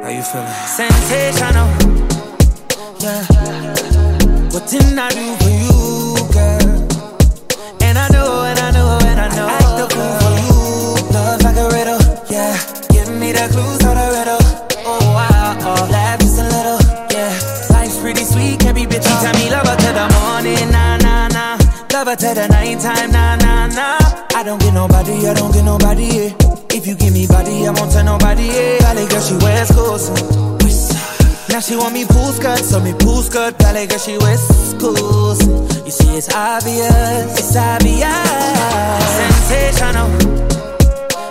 How you feeling? Sensational. Yeah. What didn't I do for you, girl? And I know. I act the fool for you. Love like a riddle, yeah. Give me the clues to the riddle. Oh, wow, laugh just a little, yeah. Life's pretty sweet, can't be bitchy. Tell me love her to the morning, nah, nah, nah. Love her to the nighttime, nah, nah, nah. I don't get nobody, yeah. If you give me body, I won't tell nobody, yeah. Valley girl, she wears clothes. Now she want me pool skirt, so me pool skirt. Valley girl, she wears schools. You see, it's obvious. Sensational.